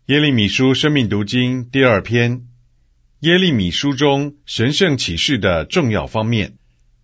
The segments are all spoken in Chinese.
耶利米书生命读经第2篇，耶利米书中神圣启示的重要方面。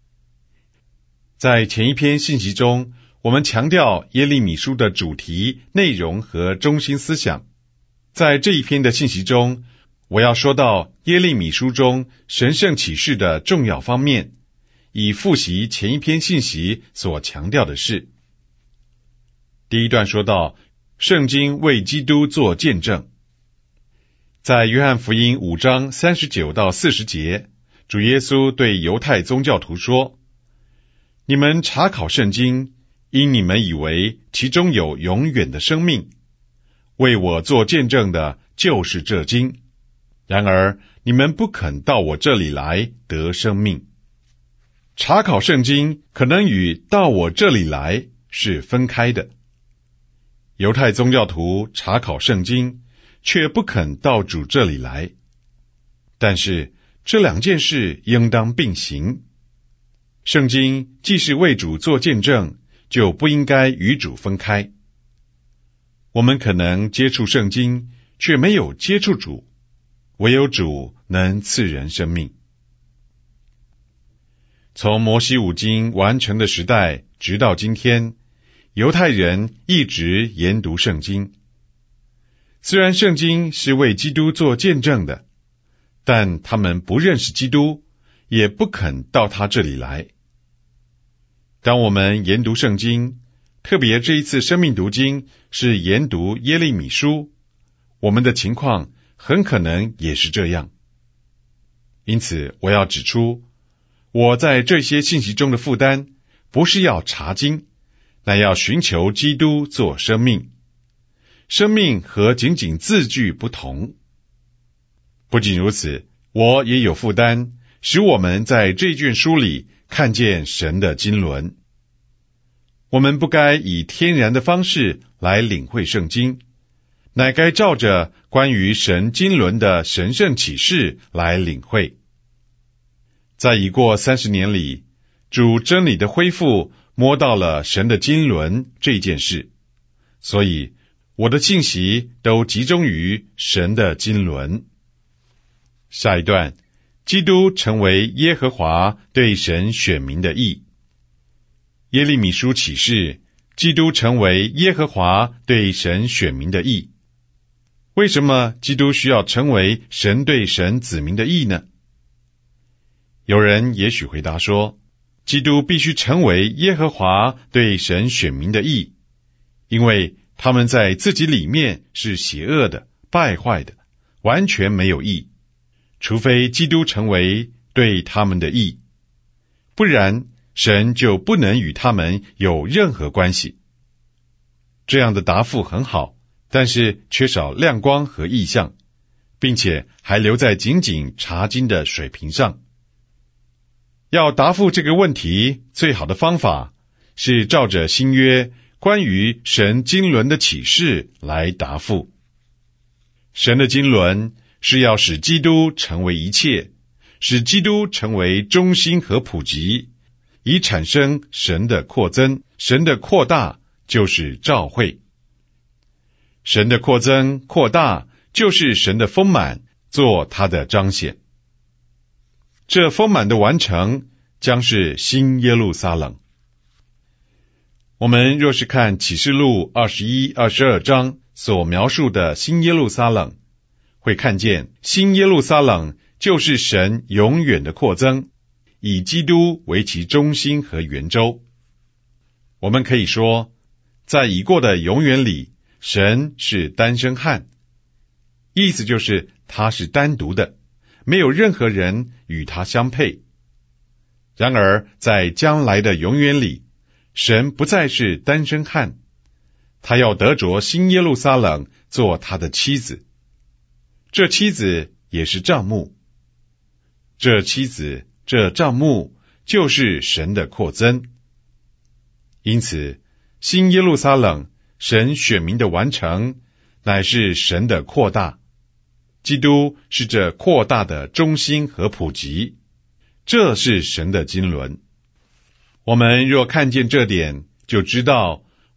在前一篇信息中，我们强调耶利米书的主题、内容和中心思想。在这一篇的信息中，我要说到耶利米书中神圣启示的重要方面，以复习前一篇信息所强调的事。第一段说到圣经为基督做见证。在约翰福音5章39到40节，主耶稣对犹太宗教徒说：你们查考圣经，因你们以为其中有永远的生命，为我做见证的就是这经。然而你们不肯到我这里来得生命。查考圣经可能与到我这里来是分开的。犹太宗教徒查考圣经，却不肯到主这里来。但是这两件事应当并行。圣经既是为主做见证，就不应该与主分开。我们可能接触圣经，却没有接触主，唯有主能赐人生命。从摩西五经完成的时代直到今天，犹太人一直研读圣经。虽然圣经是为基督做见证的，但他们不认识基督，也不肯到他这里来。当我们研读圣经，特别这一次生命读经是研读耶利米书，我们的情况很可能也是这样。因此我要指出，我在这些信息中的负担，不是要查经，乃要寻求基督做生命。生命和仅仅字句不同。不仅如此，我也有负担，使我们在这卷书里看见神的经纶。我们不该以天然的方式来领会圣经，乃该照着关于神经纶的神圣启示来领会。在已过30年里，主真理的恢复摸到了神的经纶这件事，所以我的信息都集中于神的经纶。下一段，基督成为耶和华对神选民的义。耶利米书启示，基督成为耶和华对神选民的义。为什么基督需要成为神对神子民的义呢？有人也许回答说，基督必须成为耶和华对神选民的义，因为他们在自己里面是邪恶的、败坏的，完全没有义，除非基督成为对他们的义，不然神就不能与他们有任何关系。这样的答复很好，但是缺少亮光和意象，并且还留在仅仅查经的水平上。要答复这个问题，最好的方法是照着新约关于神经纶的启示来答复。神的经纶是要使基督成为一切，使基督成为中心和普及，以产生神的扩增。神的扩大就是召会。神的扩增、扩大就是神的丰满，做他的彰显。这丰满的完成将是新耶路撒冷。我们若是看启示录21、22章所描述的新耶路撒冷，会看见新耶路撒冷就是神永远的扩增，以基督为其中心和圆周。我们可以说，在已过的永远里，神是单身汉，意思就是他是单独的，没有任何人与他相配。然而在将来的永远里，神不再是单身汉，他要得着新耶路撒冷做他的妻子。这妻子也是帐幕，这妻子、这帐幕就是神的扩增。因此，新耶路撒冷，神选民的完成，乃是神的扩大。基督是这扩大的中心和普及，这是神的经纶。我们若看见这点，就知道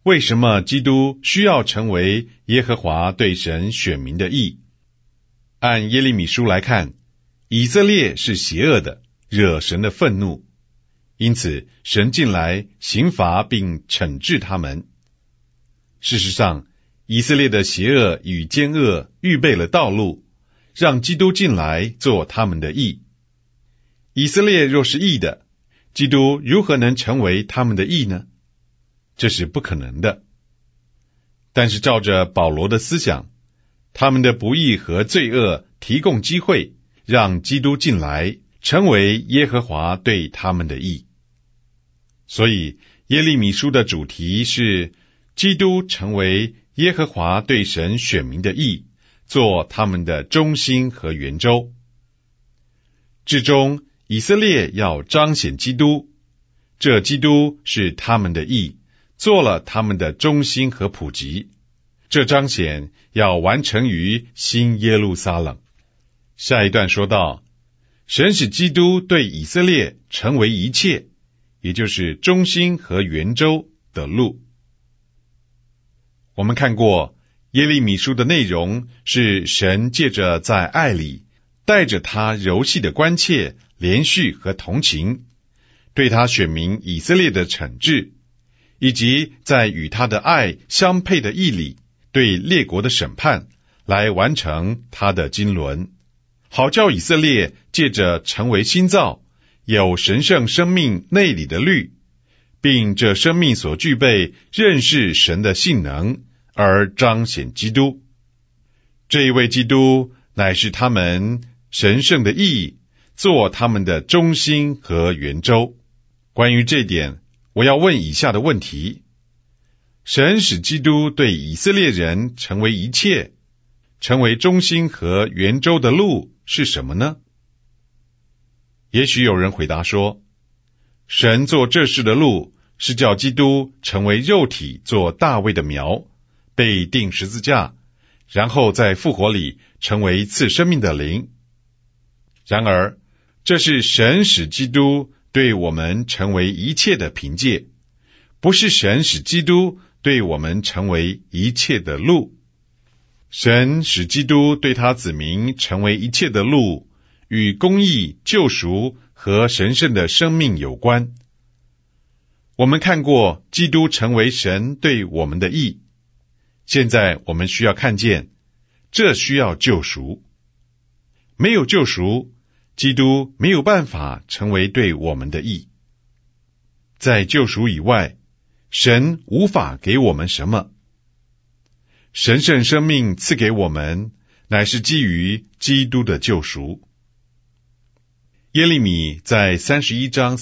为什么基督需要成为耶和华对神选民的义？按耶利米书来看，以色列是邪恶的，惹神的愤怒，因此神进来刑罚并惩治他们。事实上，以色列的邪恶与奸恶预备了道路，让基督进来做他们的义。以色列若是义的，基督如何能成为他们的义呢？这是不可能的。但是照着保罗的思想，他们的不义和罪恶提供机会，让基督进来，成为耶和华对他们的义。所以耶利米书的主题是基督成为耶和华对神选民的义，做他们的中心和圆周。至终以色列要彰显基督，这基督是他们的义，做了他们的中心和普及。这彰显要完成于新耶路撒冷。下一段说到，神使基督对以色列成为一切，也就是中心和圆周的路。我们看过耶利米书的内容，是神借着在爱里带着他柔细的关切、怜恤和同情，对他选民以色列的惩治，以及在与他的爱相配的义里对列国的审判，来完成他的经纶，好叫以色列借着成为新造，有神圣生命内里的律，并这生命所具备认识神的性能，而彰显基督。这一位基督乃是他们神圣的义，做他们的中心和圆周。关于这点，我要问以下的问题：神使基督对以色列人成为一切，成为中心和圆周的路是什么呢？也许有人回答说，神做这事的路是叫基督成为肉体，做大卫的苗，被钉十字架，然后在复活里成为赐生命的灵。然而，这是神使基督对我们成为一切的凭借，不是神使基督对我们成为一切的路。神使基督对他子民成为一切的路，与公义、救赎和神圣的生命有关。我们看过基督成为神对我们的义，现在我们需要看见，这需要救赎。没有救赎，基督没有办法成为对我们的义。在救赎以外，神无法给我们什么。神圣生命赐给我们，乃是基于基督的救赎。耶利米在31章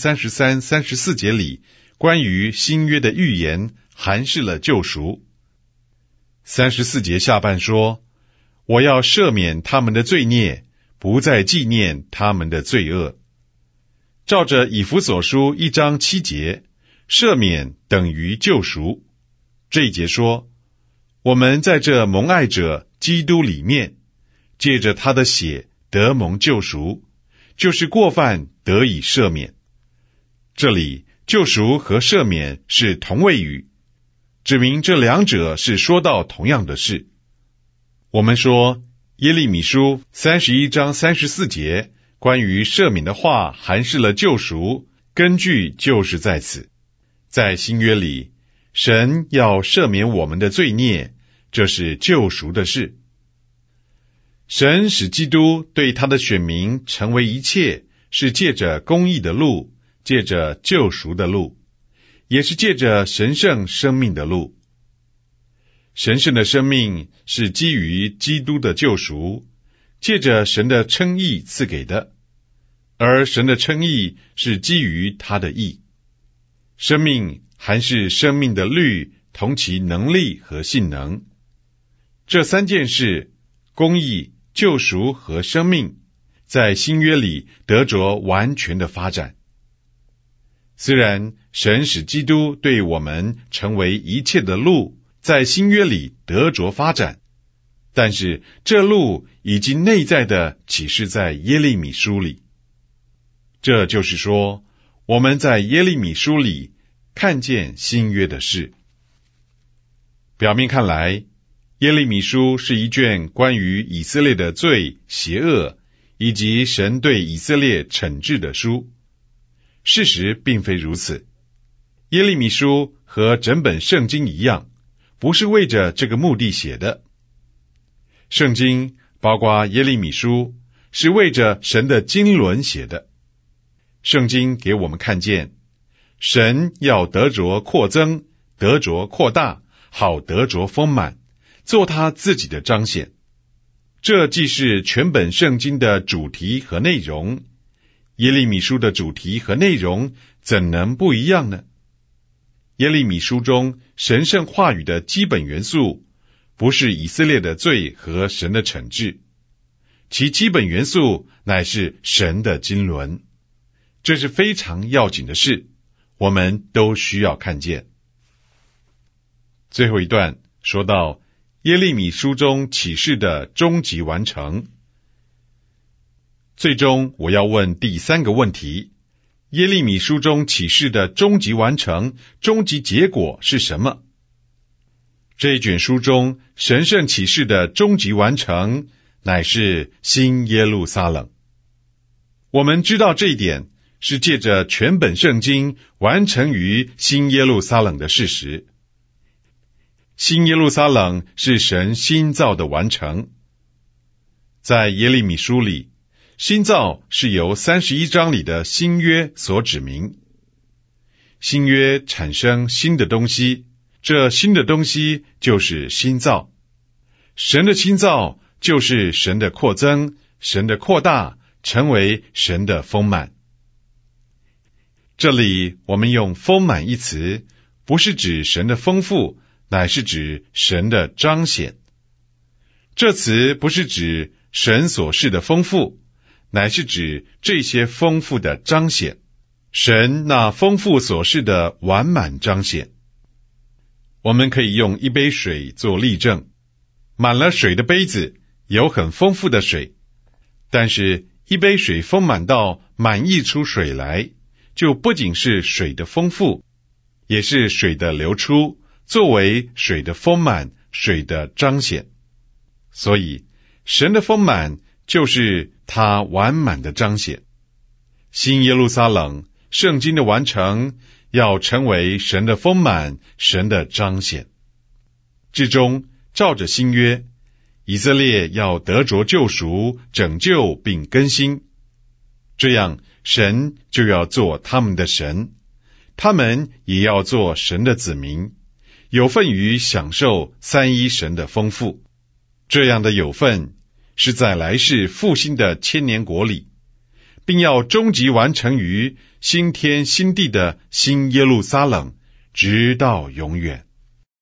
33、34节里，关于新约的预言含释了救赎。34节下半说，我要赦免他们的罪孽，不再纪念他们的罪恶。照着以弗所书1章7节，赦免等于救赎。这一节说，我们在这蒙爱者基督里面，借着他的血得蒙救赎，就是过犯得以赦免。这里救赎和赦免是同位语，指明这两者是说到同样的事。我们说耶利米书31章34节关于赦免的话含释了救赎，根据就是在此。在新约里，神要赦免我们的罪孽，这是救赎的事。神使基督对他的选民成为一切，是借着公义的路，借着救赎的路，也是借着神圣生命的路。神圣的生命是基于基督的救赎，借着神的称义赐给的，而神的称义是基于他的义。生命还是生命的律，同其能力和性能。这三件事，公义、救赎和生命，在新约里得着完全的发展。虽然神使基督对我们成为一切的路，在新约里得着发展，但是这路已经内在的启示在耶利米书里。这就是说，我们在耶利米书里看见新约的事。 表面看来，耶利米书是一卷关于以色列的罪、邪恶以及神对以色列惩治的书。事实并非如此。耶利米书和整本圣经一样，不是为着这个目的写的。圣经包括耶利米书是为着神的经纶写的。圣经给我们看见，神要得着扩增，得着扩大，好得着丰满，做他自己的彰显。这既是全本圣经的主题和内容，耶利米书的主题和内容怎能不一样呢？耶利米书中神圣话语的基本元素，不是以色列的罪和神的惩治，其基本元素乃是神的经纶。这是非常要紧的事，我们都需要看见。最后一段说到耶利米书中启示的终极完成。最终我要问第三个问题，耶利米书中启示的终极完成，终极结果是什么？这一卷书中神圣启示的终极完成，乃是新耶路撒冷。我们知道这一点，是借着全本圣经完成于新耶路撒冷的事实。新耶路撒冷是神新造的完成。在耶利米书里，新造是由31章里的新约所指明。新约产生新的东西，这新的东西就是新造。神的新造就是神的扩增，神的扩大，成为神的丰满。这里我们用丰满一词，不是指神的丰富，乃是指神的彰显。这词不是指神所示的丰富，乃是指这些丰富的彰显，神那丰富所示的完满彰显。我们可以用一杯水做例证，满了水的杯子有很丰富的水，但是一杯水丰满到满溢出水来，就不仅是水的丰富，也是水的流出，作为水的丰满，水的彰显。所以神的丰满就是他完满的彰显。新耶路撒冷圣经的完成，要成为神的丰满，神的彰显。至终照着新约，以色列要得着救赎、拯救并更新，这样神就要做他们的神，他们也要做神的子民，有份于享受三一神的丰富。这样的有份是在来世复兴的千年国里，并要终极完成于新天新地的新耶路撒冷，直到永远。